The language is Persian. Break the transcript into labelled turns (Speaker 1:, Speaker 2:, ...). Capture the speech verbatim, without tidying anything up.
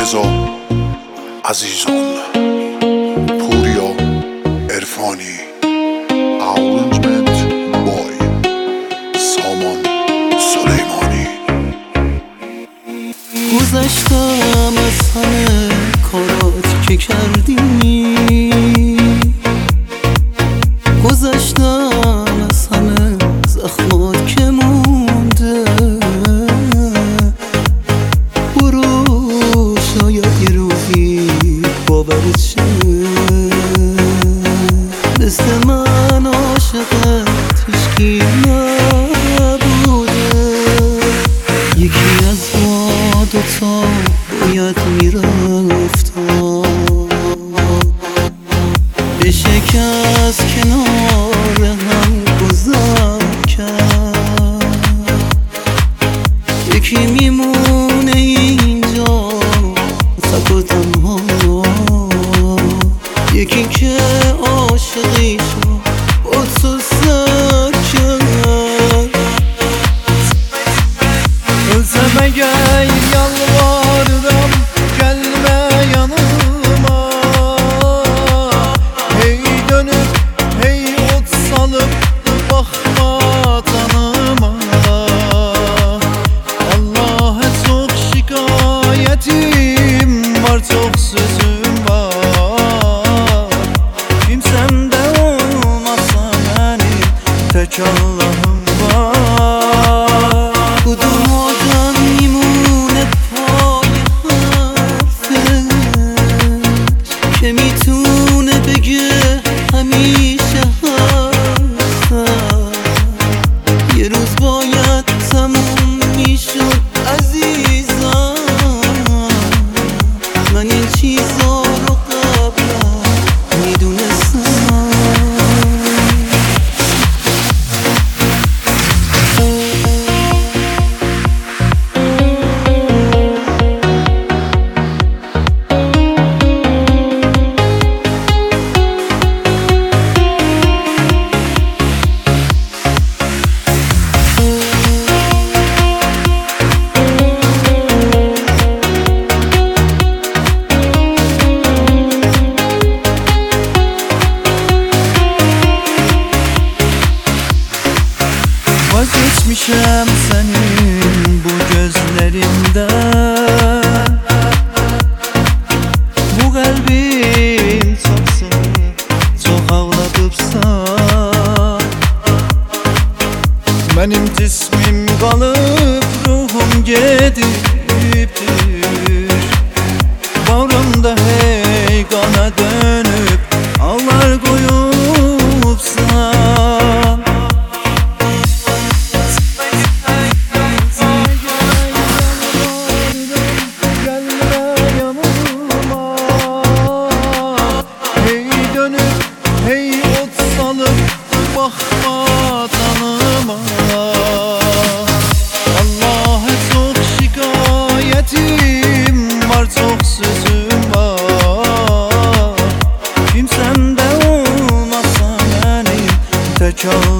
Speaker 1: رضا عزیزان، پوریا عرفانی، arrangement بای سامان سلیمانی.
Speaker 2: گذشتم از همه کارات که کردی، گذشتم از همه زخمات که مونده. برو شاید یه روزی باورت شه، مثل من عاشقت هیچکی نبوده. یکی از ما دوتا باید میرفتم، به شکست کنار هم گذر کرد. یکی میمونه اینجا تک و تنها، یکی که عاشقیشو با تو سر کرد.
Speaker 3: Özleme gel yalvarırım, gelme yanıma. Hey dönüp hey ot salıp bakma tanıma. Allah'a çok şikayetim var, çok sözüm var. Kimsemde olmasa benim tek Allah'ım var.
Speaker 2: کدوم آدم میمونه پای حرفش که میتونه بگه همیشه هستم. یه روز باید تموم میشد عزیزم، من این چیزا رو قبلا میدونستم.
Speaker 3: Vazgeçmişem senin bu gözlerinden. Bu kalbim çok seni çok ağladıpsa, benim cismim kalıp ruhum gediptir. Bağrımda hey kana dönüp ağlar koyupsa, hey ot salıp bakma tanıma. Allah'a çok şikayetim var, çok sözüm var. Kimsemde olmasa benim tek